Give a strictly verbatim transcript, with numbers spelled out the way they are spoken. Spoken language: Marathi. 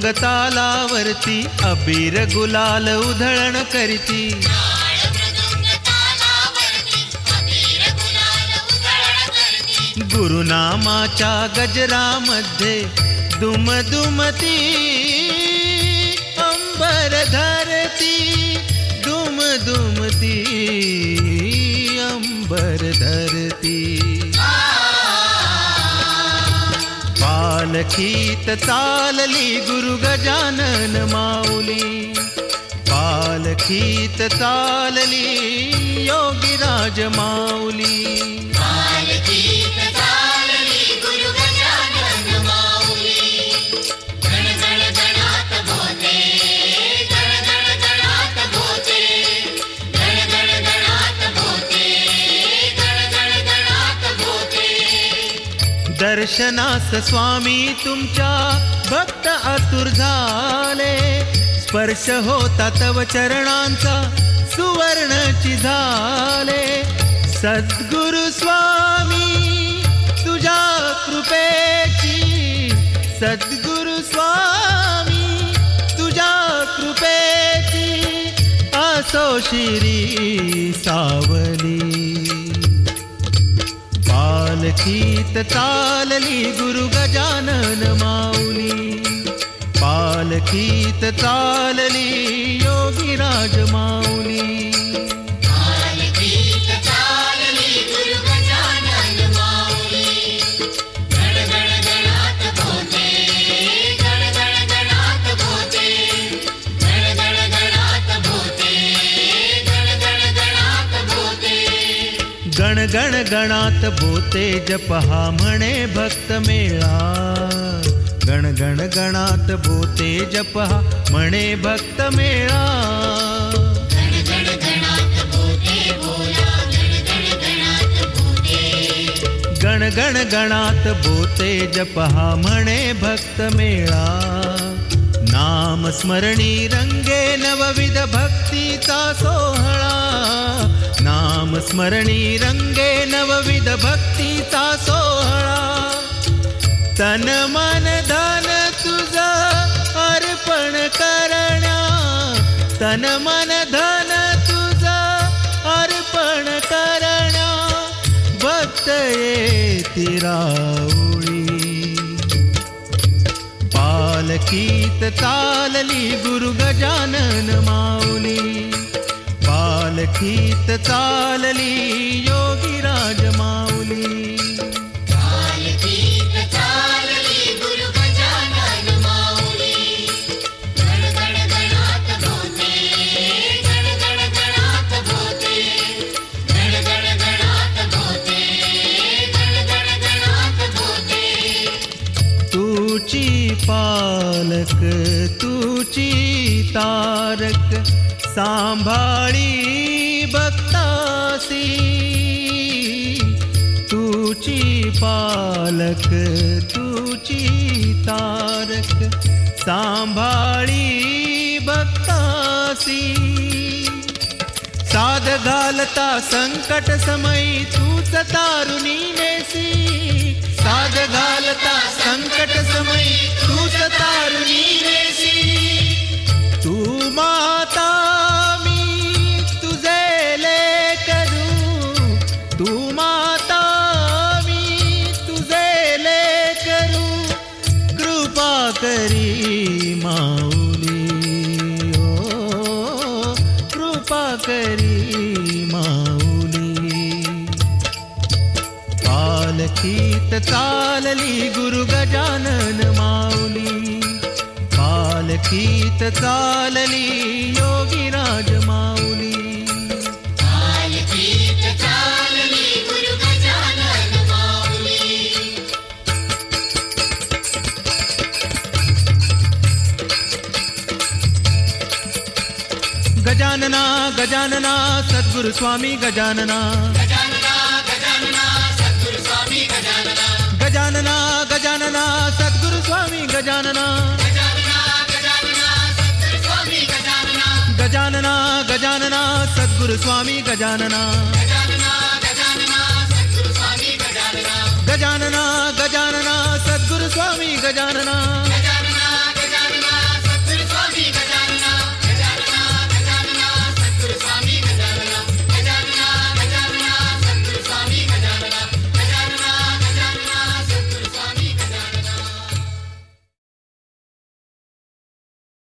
मृदुंग तालावरती अबीर गुलाल उधळण करीती. गुरुनामाच्या गजरामध्ये दुम दुमती अंबर धरती. दुम दुमती अंबर धरती. पालखीत चालली गुरु गजानन माऊली. पालखीत चालली योगीराज माऊली. पालखीत चालली गुरु गजानन माऊली. गण गण गणात बोते, गण गण गणात बोते, गण गण गणात बोते, गण गण गणात बोते. दर्शनास स्वामी तुमच्या भक्त आतुर झाले. स्पर्श होता तव चरणांचा सुवर्णची झाले. सद्गुरु स्वामी तुझ्या कृपेची. सद्गुरु स्वामी तुझ्या कृपेची असो शिरी सावली. पालखीत चालली गुरु गजानन माऊली. पालखीत चालली योगीराज माऊली. पालखीत चालली गुरु गजानन माऊली. गण गण गणात बोते, गण गण गणात बोते, गण गण गणात बोते, गण गण गणात बोते. गण गण गणात बोते जपहा म्हणे भक्त मेळा. गण गण गणात बोते जपहा म्हणे भक्त मेळा. गण गण गणात बोते बोला, गण गण गणात बोते. गण गण गणात बोते जपहा म्हणे भक्त मेळा. नाम स्मरणी रंगे नवविध भक्तीचा सोहळा. नाम स्मरणी रंगे नवविध भक्तीचा सोहळा. तन मन धन तुझं अर्पण करण्या. तन मन धन तुझं अर्पण करण्या. भक्त येती राऊळी. पालखीत चालली गुरु गजानन माऊली. पालखीत चालली योगीराज माऊली. पालखीत चालली गुरु गजानन माऊली. गण गण गणात बोते, गण गण गणात बोते, गण गण गणात बोते, गण गण गणात बोते. तुची पालक तुची तारक सांभाळी भक्तासी. तुची पालक तुची तारक सांभाळी भक्तासी. साध घालता संकट समयी तूच तारुणी नेसी. साध घालता संकट समयी तूच तारुणी नेसी. तू माता मी तुझे लेकरू. तू माता मी तुझे लेकरू. कृपा करी माऊली. ओ कृपा करी माऊली. पालखीत चालली गुरु गजानन माऊली. पालखीत चालली योगीराज माऊली. पालखीत चालली गुरु गजानन माऊली. गजानना गजानना सद्गुरु स्वामी गजानना. गजानना गजानना सद्गुरु स्वामी गजानना. गजानना गजानना सद्गुरु स्वामी गजानना. गजानना गजानना सद्गुरु स्वामी गजानना. गजानना गजानना सद्गुरु स्वामी गजानना. गजानना गजानना सद्गुरु स्वामी गजानना. गजानना गजानना सद्गुरु स्वामी गजानना.